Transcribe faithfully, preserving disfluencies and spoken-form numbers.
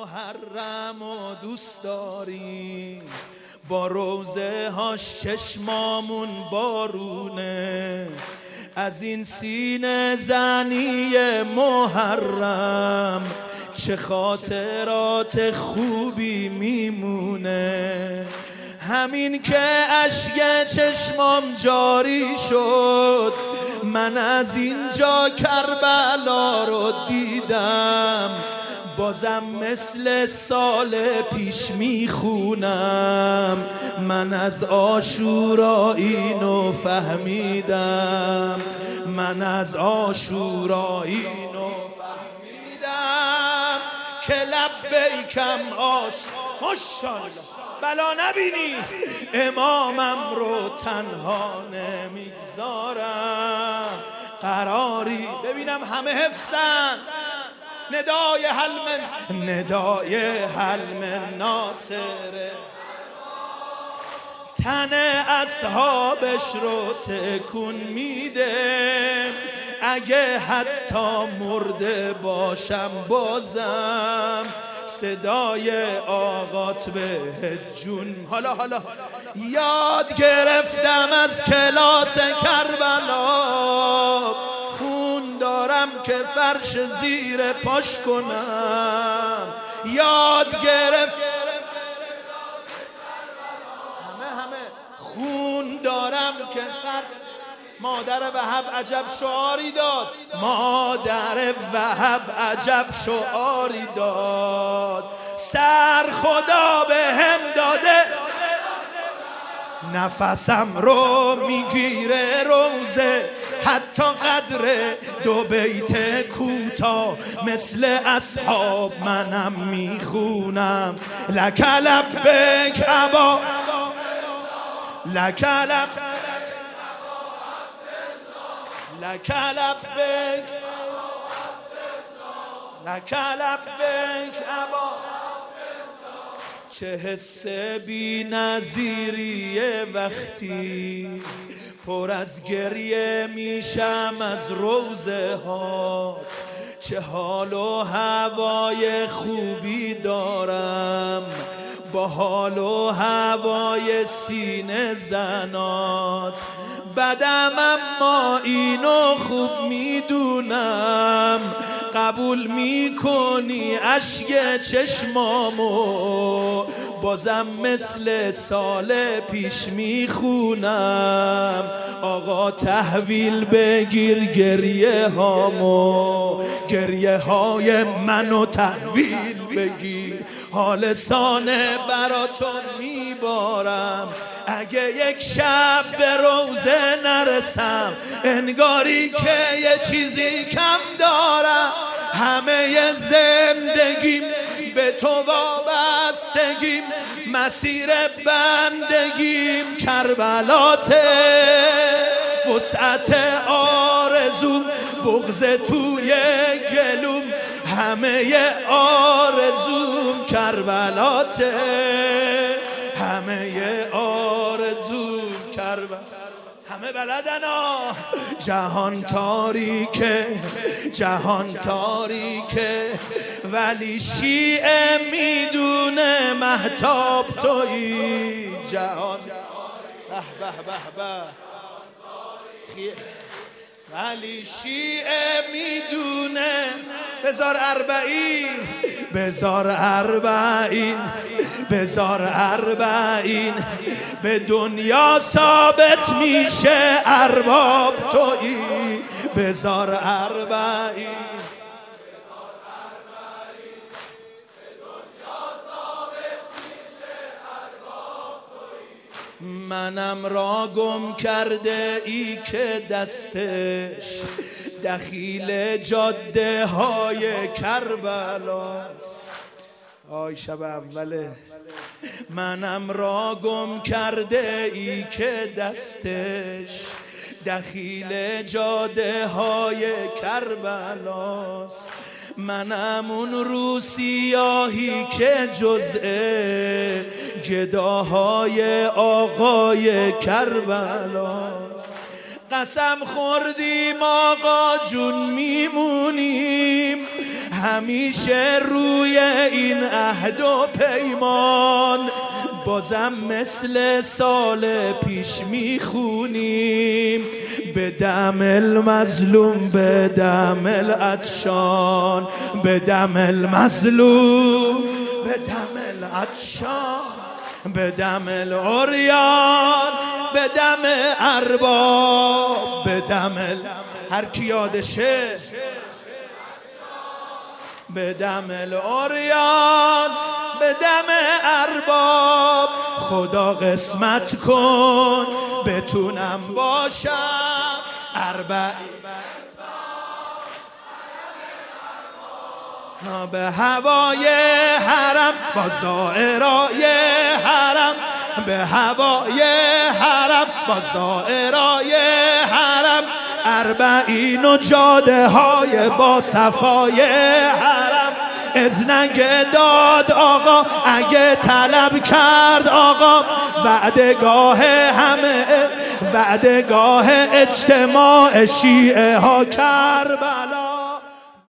محرم و دوست داریم، با روزه هاش چشمامون بارونه، از این سینه زنی محرم چه خاطرات خوبی میمونه. همین که اشک چشمام جاری شد، من از اینجا کربلا رو دیدم، بازم مثل سال پیش میخونم، من از عاشورا اینو فهمیدم، من از عاشورا اینو فهمیدم که لبیکم آش ماشاءالله بلا نبینی امامم رو تنها نمیگذارم. قراری ببینم همه حفظن ندای حلم ندای حلم ناصره، تن اصحابش رو تکون میده، اگه حتی مرده باشم بازم صدای آقات به جون. حالا حالا یاد گرفتم از کلاس کربلا، خون دارم که فرش زیر پاش کنم، یاد گرفت همه همه خون دارم که فرش. مادر وهب عجب شعاری داد، مادر وهب عجب شعاری داد، سر خدا به هم داده نفسم رو میگیره روزه، حتی قدر دو بیت کوتاه مثل اصحاب منم میخونم. لک لبیک ابا لک لب لک لبیک لک لبیک ابا. چه حس بی نظیریه وقتی پر از گریه میشم از روزه هات، چه حال و هوای خوبی دارم با حال و هوای سینه زنات، بدم اما اینو خوب میدونم، قبول میکنی اشک چشمامو، بازم مثل سال پیش میخونم، آقا تحویل بگیر گریه هامو، گریه های منو تحویل بگیر، حال سانه براتون میبارم، اگه یک شب به روزه نرسم انگاری که یه چیزی کم دارم، همه زندگیم به تو وابستگیم، مسیر بندگیم کربلاته، وسعت آرزوم بغض توی گلوم، همه آرزوم کربلاته، همه آرزوم کربلا. همه بلدن ها جهان تاریکه جهان تاریکه، ولی شیعه میدونه مهتاب تویی. جهان به به به به ولی شیعه میدونه. بزار اربعین بزار اربعین بزار اربعین، به دنیا ثابت میشه ارباب تویی. بزار اربعین منم را گم کرده ای که دستش دخیل جاده های کربلاست. آی شب اوله. منم را گم کرده ای که دستش دخیل جاده های کربلاست، منم اون رو سیاهی که جزء گداهای آقای کربلاست. قسم خوردیم آقا جون میمونیم، همیشه روی این عهد و پیمان بازم مثل سال پیش میخونیم به دم المظلوم به دم العطشان به دم المظلوم به دم العطشان به دم العریان به دم ارباب به دم ال... هر کی یادشه به دم العریان به دم ارباب خدا قسمت کن بتونم باشم اربعین به هوای حرم با زائرای حرم به هوای حرم با زائرای حرم اربعین و جاده های با صفای حرم اذنگ داد آقا اگه طلب کرد آقا وعدگاه همه وعدگاه اجتماع شیعه ها کربلا